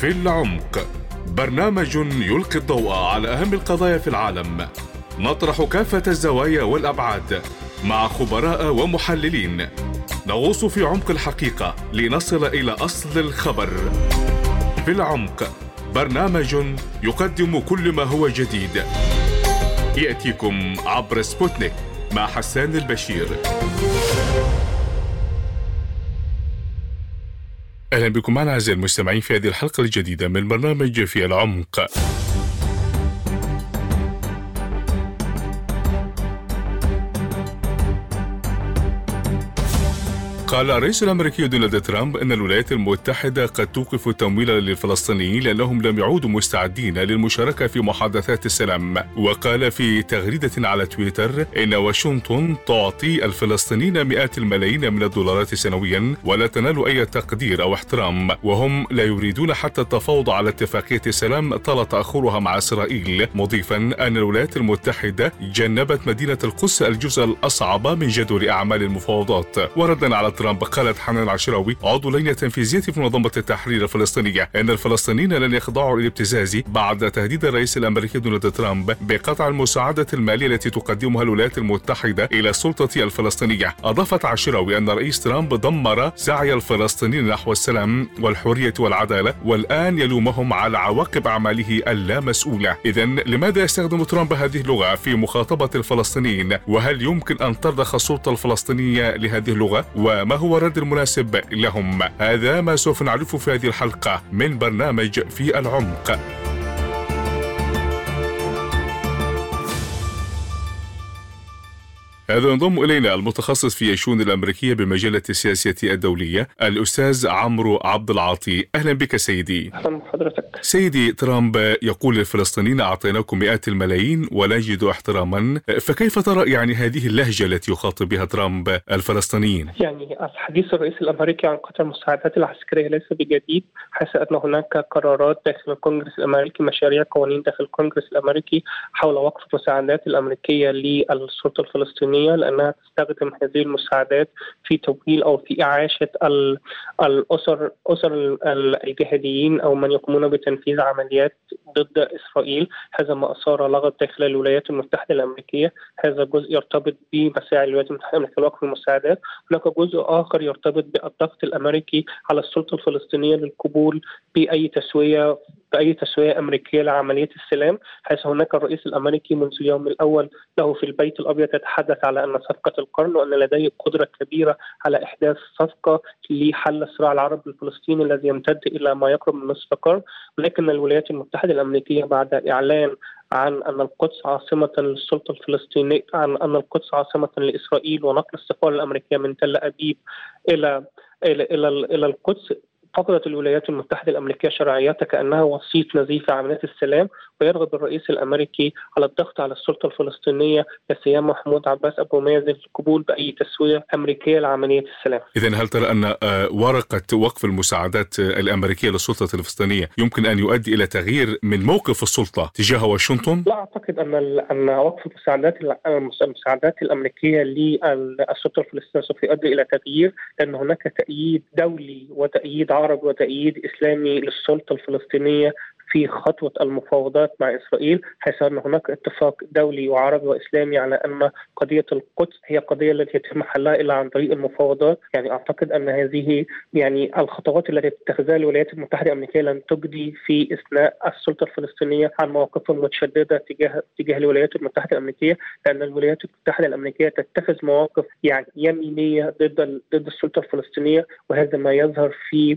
في العمق، برنامج يلقي الضوء على أهم القضايا في العالم. نطرح كافة الزوايا والأبعاد مع خبراء ومحللين. نغوص في عمق الحقيقة لنصل إلى أصل الخبر. في العمق، برنامج يقدم كل ما هو جديد. يأتيكم عبر سبوتنيك مع حسان البشير. أهلا بكم معنا أعزائي المستمعين في هذه الحلقة الجديدة من برنامج في العمق. قال الرئيس الأمريكي دونالد ترامب أن الولايات المتحدة قد توقف التمويل للفلسطينيين لأنهم لم يعودوا مستعدين للمشاركة في محادثات السلام. وقال في تغريدة على تويتر إن واشنطن تعطي الفلسطينيين مئات الملايين من الدولارات سنويا ولا تنال أي تقدير أو احترام، وهم لا يريدون حتى التفاوض على اتفاقية السلام طال تأخرها مع إسرائيل، مضيفا أن الولايات المتحدة جنبت مدينة القدس الجزء الأصعب من جدول أعمال المفاوضات. وردا على ترامب قالت حنان العشراوي عضو اللجنة التنفيذية في منظمة التحرير الفلسطينية أن الفلسطينيين لن يخضعوا للابتزاز بعد تهديد الرئيس الأمريكي دونالد ترامب بقطع المساعدة المالية التي تقدمها الولايات المتحدة إلى السلطة الفلسطينية. أضافت عشراوي أن الرئيس ترامب دمر سعي الفلسطينيين نحو السلام والحرية والعدالة، والآن يلومهم على عواقب أعماله اللامسؤولة. إذن لماذا يستخدم ترامب هذه اللغة في مخاطبة الفلسطينيين؟ وهل يمكن أن ترضخ السلطة الفلسطينية لهذه اللغة؟ وما هو الرد المناسب لهم؟ هذا ما سوف نعرفه في هذه الحلقة من برنامج في العمق. هذا ينضم إلينا المتخصص في الشؤون الأمريكية بمجلة السياسة الدولية الأستاذ عمرو عبد العاطي. أهلا بك سيدي. أهلا بحضرتك. سيدي، ترامب يقول للفلسطينيين أعطيناكم مئات الملايين ولا يجدوا احتراما، فكيف ترى هذه اللهجة التي يخاطب بها ترامب الفلسطينيين؟ الحديث الرئيس الأمريكي عن قطع المساعدات العسكرية ليس بجديد، حيث أن هناك قرارات داخل الكونغرس الأمريكي، مشاريع قوانين داخل الكونغرس الأمريكي حول وقف المساعدات الأمريكية للسلطة الفلسطينية، لأنها تستخدم هذه المساعدات في تمويل أو في إعاشة أسر الجهاديين أو من يقومون بتنفيذ عمليات ضد إسرائيل. هذا ما أثار لغط داخل الولايات المتحدة الأمريكية. هذا جزء يرتبط بمساعي الولايات المتحدة الأمريكية لوقف المساعدات. هناك جزء آخر يرتبط بالضغط الأمريكي على السلطة الفلسطينية للقبول بأي تسوية أمريكية لعملية السلام، حيث هناك الرئيس الأمريكي منذ اليوم الأول له في البيت الأبيض يتحدث على أن صفقة القرن وأن لديه قدرة كبيرة على إحداث صفقة لحل الصراع العربي الفلسطيني الذي يمتد إلى ما يقرب من نصف قرن. ولكن الولايات المتحدة الأمريكية بعد إعلان عن أن القدس عاصمة للسلطة الفلسطينية، عن أن القدس عاصمة لإسرائيل، ونقل السفارة الأمريكية من تل أبيب إلى القدس، فقدت الولايات المتحدة الأمريكية شرعيتها كأنها وسيط نزيف عمليات السلام. ويرغب الرئيس الأمريكي على الضغط على السلطة الفلسطينية لسيما محمود عباس أبو مازن للقبول بأي تسوية أمريكية لعملية السلام. إذن هل ترى أن ورقة وقف المساعدات الأمريكية للسلطة الفلسطينية يمكن أن يؤدي إلى تغيير من موقف السلطة تجاه واشنطن؟ لا أعتقد أن وقف المساعدات الأمريكية للسلطة الفلسطينية سوف يؤدي إلى تغيير، لأن هناك تأييد دولي وتأييد عربي وتأييد إسلامي للسلطة الفلسطينية في خطوة المفاوضات مع إسرائيل، حيث أن هناك اتفاق دولي وعربي وإسلامي على أن قضية القدس هي قضية التي يتم حلها إلا عن طريق المفاوضات. أعتقد أن هذه الخطوات التي تتخذها الولايات المتحدة الأمريكية لن تجدي في إثناء السلطة الفلسطينية عن مواقفها المتشددة تجاه الولايات المتحدة الأمريكية، لأن الولايات المتحدة الأمريكية تتخذ مواقف يمينية ضد السلطة الفلسطينية، وهذا ما يظهر في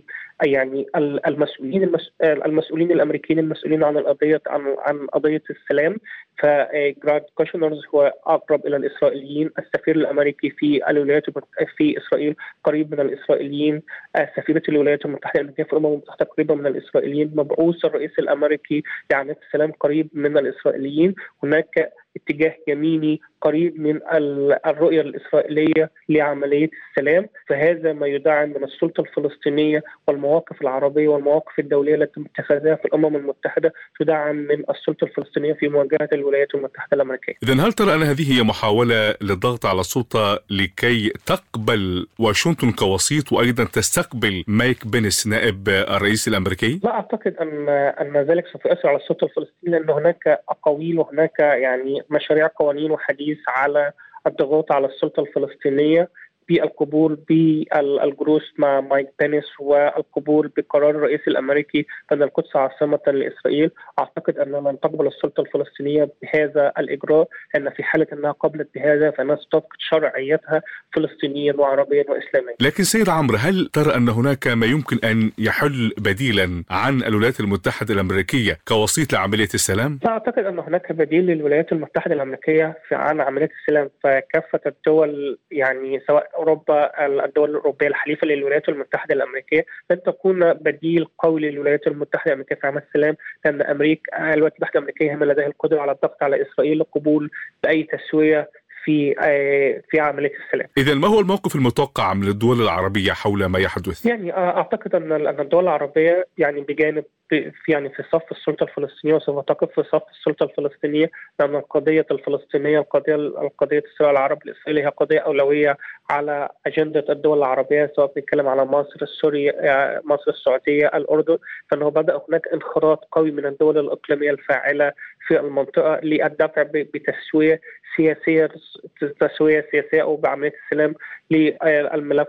المسؤولين الامريكيين المسؤولين عن قضيه السلام. فجراد كوشنرز هو اقرب الى الاسرائيليين، السفير الامريكي في اسرائيل قريب من الاسرائيليين، سفيره الولايات المتحده الامريكيه في الامم المتحده قريبه من الاسرائيليين، مبعوث الرئيس الامريكي لعمليه السلام قريب من الاسرائيليين. هناك اتجاه يميني قريب من الرؤية الإسرائيلية لعملية السلام، فهذا ما يدعم من السلطة الفلسطينية والمواقف العربية والمواقف الدولية التي اتخذها في الأمم المتحدة تدعم من السلطة الفلسطينية في مواجهة الولايات المتحدة الأمريكية. إذن هل ترى أن هذه هي محاولة للضغط على السلطة لكي تقبل واشنطن كوسيط وأيضا تستقبل مايك بينس نائب الرئيس الأمريكي؟ لا أعتقد أن ذلك سوف يؤثر على السلطة الفلسطينية، لأن هناك أقاويل وهناك يعني مشاريع قوانين وحديث على الضغط على السلطة الفلسطينية بالقبول بالجلوس مع مايك بينس والقبول بقرار الرئيس الأمريكي بأن القدس عاصمة لإسرائيل. أعتقد أن لن تقبل السلطة الفلسطينية بهذا الإجراء، لأن في حالة أنها قبلت بهذا فإنها ستفقد شرعيتها فلسطينيا وعربيا وإسلاميا. لكن سيد عمرو، هل ترى أن هناك ما يمكن أن يحل بديلا عن الولايات المتحدة الأمريكية كوسيط لعملية السلام؟ لا أعتقد أن هناك بديل للولايات المتحدة الأمريكية عن عملية السلام، فكافة الدول يعني سواء أوروبا، الدول الأوروبية الحليفة للولايات المتحدة الأمريكية لن تكون بديل قوي للولايات المتحدة الأمريكية في عمل السلام، لأن الولايات المتحدة الأمريكية هم لديها القدرة على الضغط على إسرائيل للقبول بأي تسوية في عملية السلام. إذن ما هو الموقف المتوقع من الدول العربية حول ما يحدث؟ يعني أعتقد أن الدول العربية يعني بجانب في صف السلطة الفلسطينية وسوف تقف في صف السلطة الفلسطينية، لأن القضية الفلسطينية القضية الصراع العربي الإسرائيلي هي قضية أولوية على أجندة الدول العربية، سواء بنتكلم على مصر، سوريا، مصر، السعودية، الأردن، فإنه بدأ هناك انخراط قوي من الدول الإقليمية الفاعلة في المنطقة للدفع بتسوية سياسية أو بعملية السلام للملف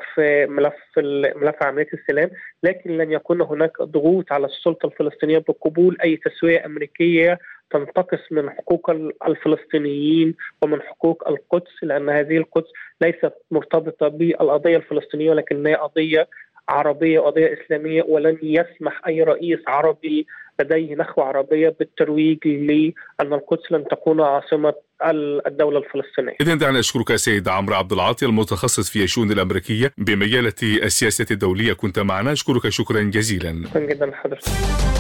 ملف عملية السلام، لكن لن يكون هناك ضغوط على السلطة الفلسطينية بقبول أي تسوية أمريكية تنتقص من حقوق الفلسطينيين ومن حقوق القدس، لأن هذه القدس ليست مرتبطة بالقضية الفلسطينية ولكن هي قضية عربية وقضية إسلامية، ولن يسمح أي رئيس عربي لديه نخوة عربية بالترويج لأن القدس لن تكون عاصمة الدولة الفلسطينية. إذن دعنا أشكرك سيد عمرو عبد العاطي المتخصص في الشؤون الأمريكية بمجالة السياسة الدولية، كنت معنا، أشكرك شكرا جزيلا. شكرا جدا لحضرتك.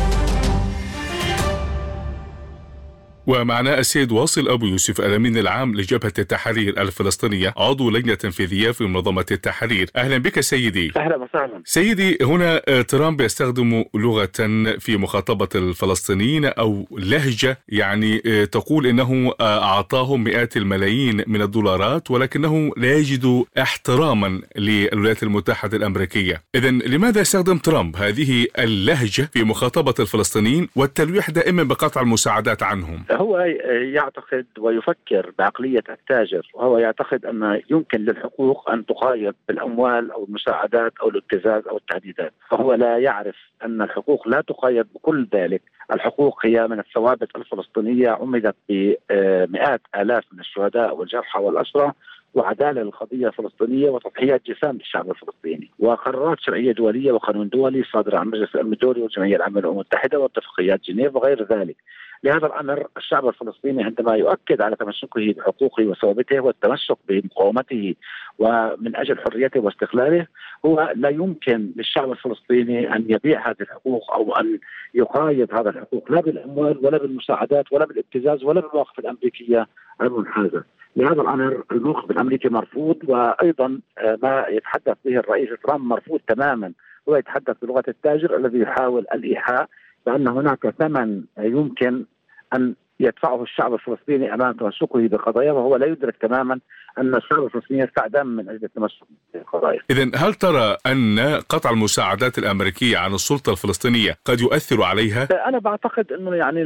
ومعنا السيد واصل أبو يوسف الأمين العام لجبهة التحرير الفلسطينية، عضو لجنة تنفيذية في منظمة التحرير. أهلا بك سيدي. أهلا وسهلا. سيدي، هنا ترامب يستخدم لغة في مخاطبة الفلسطينيين أو لهجة يعني تقول إنه أعطاهم مئات الملايين من الدولارات ولكنه لا يجد احتراما للولايات المتحدة الأمريكية. إذن لماذا يستخدم ترامب هذه اللهجة في مخاطبة الفلسطينيين والتلويح دائما بقطع المساعدات عنهم؟ هو يعتقد ويفكر بعقلية التاجر، وهو يعتقد أن يمكن للحقوق أن تقايض بالأموال أو المساعدات أو الابتزاز أو التهديدات، فهو لا يعرف أن الحقوق لا تقايض بكل ذلك. الحقوق هي من الثوابت الفلسطينية عمدت بمئات آلاف من الشهداء والجرحى والأسرى، وعدالة للقضية الفلسطينية وتضحيات جسام للشعب الفلسطيني، وقرارات شرعية دولية وقانون دولي صادر عن مجلس الأمن الدولي والجمعية العامة للأمم المتحدة واتفاقيات جنيف وغير ذلك. لهذا الأمر الشعب الفلسطيني عندما يؤكد على تمسكه بحقوقه وثوابته والتمسك بمقاومته ومن أجل حريته واستقلاله، هو لا يمكن للشعب الفلسطيني أن يبيع هذه الحقوق أو أن يقايض هذا الحقوق لا بالأموال ولا بالمساعدات ولا بالابتزاز ولا بالمواقف الأمريكية المنحازة. لهذا الأمر الموقف الأمريكي مرفوض، وأيضا ما يتحدث به الرئيس ترامب مرفوض تماما. هو يتحدث بلغة التاجر الذي يحاول الإيحاء بأن هناك ثمن يمكن أن يدفعه الشعب الفلسطيني أمام تمسكه بقضايا، وهو لا يدرك تماما أن الشعب الفلسطيني يدفع دم من أجل التمسك بالقضايا. إذن هل ترى أن قطع المساعدات الأمريكية عن السلطة الفلسطينية قد يؤثر عليها؟ أنا بعتقد أنه يعني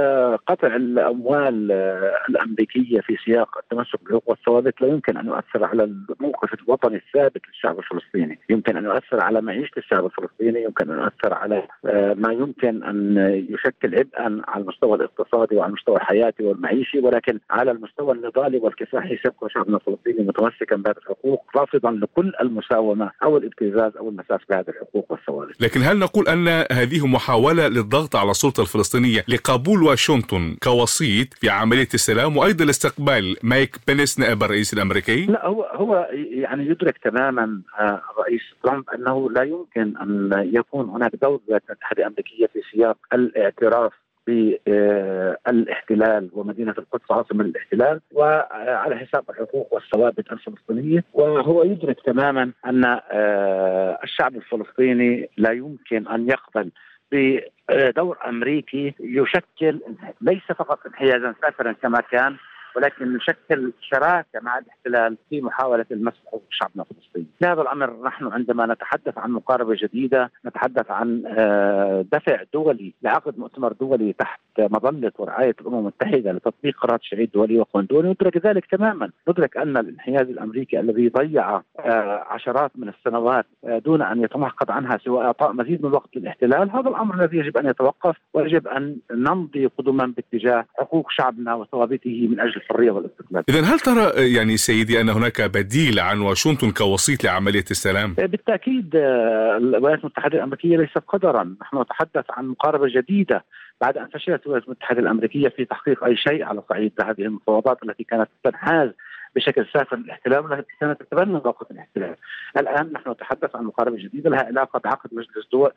قطع الأموال الأمريكية في سياق التمسك بالحقوق والثوابت لا يمكن أن يؤثر على الموقف الوطني الثابت للشعب الفلسطيني، يمكن أن يؤثر على معيشة الشعب الفلسطيني، يمكن أن يؤثر على ما يمكن أن يشكل عبئا على المستوى الاقتصادي وعلى المستوى الحياتي والمعيشي، ولكن على المستوى النضالي والكفاحي سيبقى شعبنا الفلسطيني متمسكا بهذه الحقوق رافضا لكل المساومة أو الابتزاز أو المساس بهذه الحقوق والثوابت. لكن هل نقول أن هذه محاولة للضغط على السلطة الفلسطينية لقبول واشنطن كوسيط في عملية السلام وأيضا لاستقبال مايك بينس نائب الرئيس الأمريكي؟ لا، هو يعني يدرك تماما رئيس ترامب أنه لا يمكن أن يكون هناك دولة الاتحاد الأمريكية في سياق الاعتراف بالاحتلال ومدينة القدس عاصمة الاحتلال وعلى حساب الحقوق والثوابت الفلسطينية. وهو يدرك تماما أن الشعب الفلسطيني لا يمكن أن يقبل بدور أمريكي يشكل ليس فقط انحيازا سافرا كما كان، ولكن يشكل شراكة مع الاحتلال في محاولة المسح حقوق شعبنا الفلسطيني. لهذا الأمر نحن عندما نتحدث عن مقاربة جديدة نتحدث عن دفع دولي لعقد مؤتمر دولي تحت مظلة ورعاية الأمم المتحدة لتطبيق قرارات الشرعية الدولية وقانون دولي. ندرك ذلك تماما، ندرك أن الانحياز الأمريكي الذي ضيع عشرات من السنوات دون أن يتمحض عنها سوى إعطاء مزيد من الوقت للاحتلال، هذا الأمر الذي يجب أن يتوقف، ويجب أن نمضي قدما باتجاه حقوق شعبنا وثوابته من أجل الحرية والاستقلال. إذن هل ترى يعني سيدي أن هناك بديل عن واشنطن كوسيط لعملية السلام؟ بالتأكيد الولايات المتحدة الأمريكية ليست قدرا، نحن نتحدث عن مقاربة جديدة بعد أن فشلت الولايات المتحدة الأمريكية في تحقيق أي شيء على صعيد هذه المفاوضات التي كانت تنحاز بشكل سافر الاحتلال والتي كانت تتبنى موقف الاحتلال. الآن نحن نتحدث عن مقاربة جديدة لها علاقة بعقد مجلس دول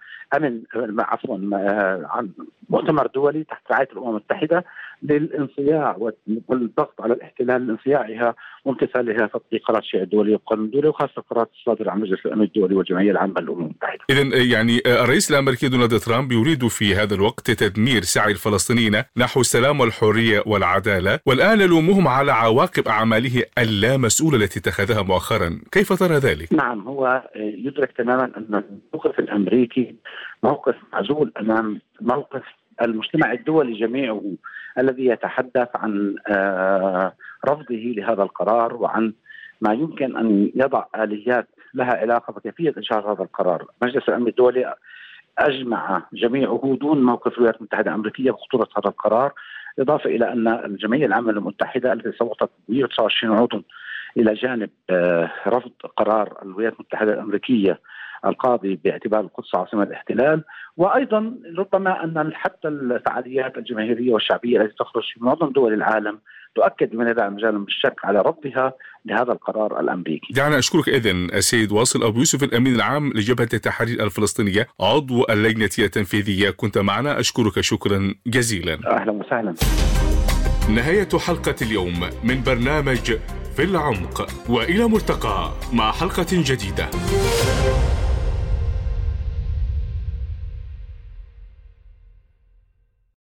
عن مؤتمر دولي تحت رعاية الأمم المتحدة للانصياع والضغط على الاحتلال لانصياعها وامتثالها تطبيق قرارات الشرعية الدولية والقانون الدولي، وخاصة القرارات الصادرة عن مجلس الأمن الدولي والجمعية العامة للأمم المتحدة. إذن يعني الرئيس الأمريكي دونالد ترامب يريد في هذا الوقت تدمير سعي الفلسطينيين نحو السلام والحرية والعدالة، والآن يلومهم على عواقب أعماله اللامسؤولة التي اتخذها مؤخرا. كيف ترى ذلك؟ نعم، هو يدرك تماما أن الموقف الأمريكي موقف معزول أمام موقف المجتمع الدولي جميعه الذي يتحدث عن رفضه لهذا القرار وعن ما يمكن أن يضع آليات لها علاقة بكيفية إجراء هذا القرار. مجلس الأمن الدولي أجمع جميعه دون موقف الولايات المتحدة الأمريكية بخطورة هذا القرار، إضافة إلى أن الجمعية العامة المتحدة التي صوتت 129 عضو إلى جانب رفض قرار الولايات المتحدة الأمريكية القاضي باعتبار القدس عاصمة الاحتلال. وأيضا ربما أن حتى الفعاليات الجماهيرية والشعبية التي تخرج في معظم دول العالم تؤكد من يدعم مجالا بالشك على رفضها لهذا القرار الأمريكي. دعنا أشكرك إذن السيد واصل أبو يوسف الأمين العام لجبهة التحرير الفلسطينية عضو اللجنة التنفيذية، كنت معنا، أشكرك شكرا جزيلا. أهلا وسهلا. نهاية حلقة اليوم من برنامج في العمق، وإلى ملتقى مع حلقة جديدة.